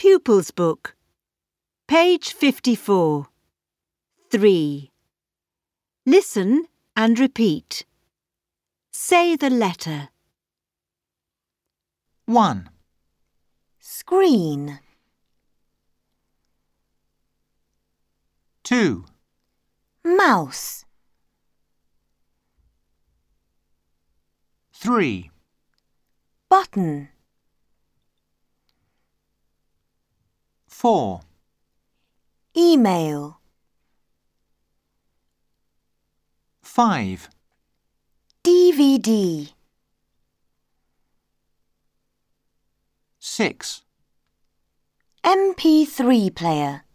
Pupils Book, page 54. 3. Listen and repeat. Say the letter. 1, Screen, 2, mouse, 3, button, 4, email, 5, DVD, 6, MP3 player.